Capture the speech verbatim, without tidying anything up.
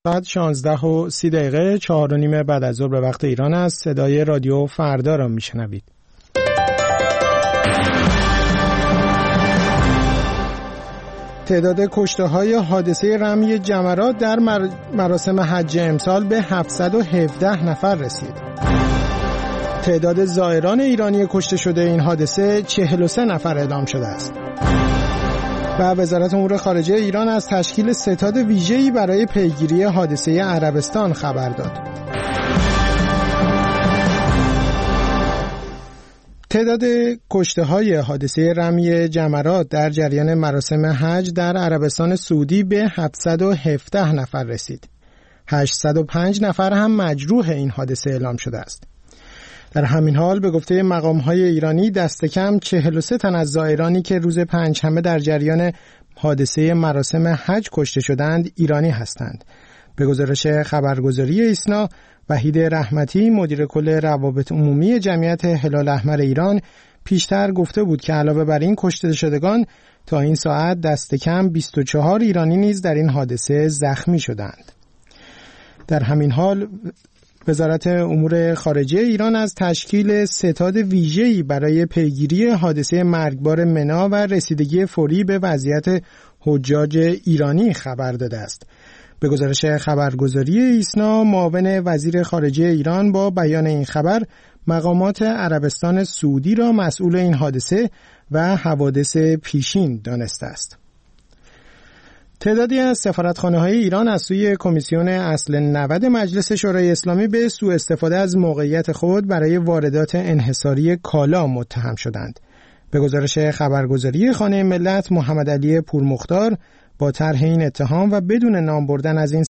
ساعت شانزده و سی دقیقه چهار و نیم بعد از ظهر به وقت ایران است. صدای رادیو فردا را میشنوید. تعداد کشته‌های حادثه رمی جمرات در مراسم حج امسال به هفتصد و هفده نفر رسید. تعداد زائران ایرانی کشته شده این حادثه چهل و سه نفر اعلام شده است. و وزارت امور خارجه ایران از تشکیل ستاد ویژه‌ای برای پیگیری حادثه عربستان خبر داد. تعداد کشته‌های حادثه رمی جمرات در جریان مراسم حج در عربستان سعودی به هفتصد و هفده نفر رسید. هشتصد و پنج نفر هم مجروح این حادثه اعلام شده است. در همین حال به گفته مقام‌های ایرانی دست کم چهل و سه تن از زائرانی که روز پنجشنبه در جریان حادثه مراسم حج کشته شدند ایرانی هستند. به گزارش خبرگزاری ایسنا، وحید رحمتی مدیر کل روابط عمومی جمعیت هلال احمر ایران پیشتر گفته بود که علاوه بر این کشته شدگان تا این ساعت دست کم بیست و چهار ایرانی نیز در این حادثه زخمی شدند. در همین حال وزارت امور خارجه ایران از تشکیل ستاد ویژه‌ای برای پیگیری حادثه مرگبار منا و رسیدگی فوری به وضعیت حجاج ایرانی خبر داده است. به گزارش خبرگزاری ایسنا، معاون وزیر خارجه ایران با بیان این خبر مقامات عربستان سعودی را مسئول این حادثه و حوادث پیشین دانسته است. تعدادی از سفارتخانه‌های ایران از سوی کمیسیون اصل نود مجلس شورای اسلامی به سوء استفاده از موقعیت خود برای واردات انحصاری کالا متهم شدند. به گزارش خبرگزاری خانه ملت، محمد علی پورمختار با طرح این اتهام و بدون نام بردن از این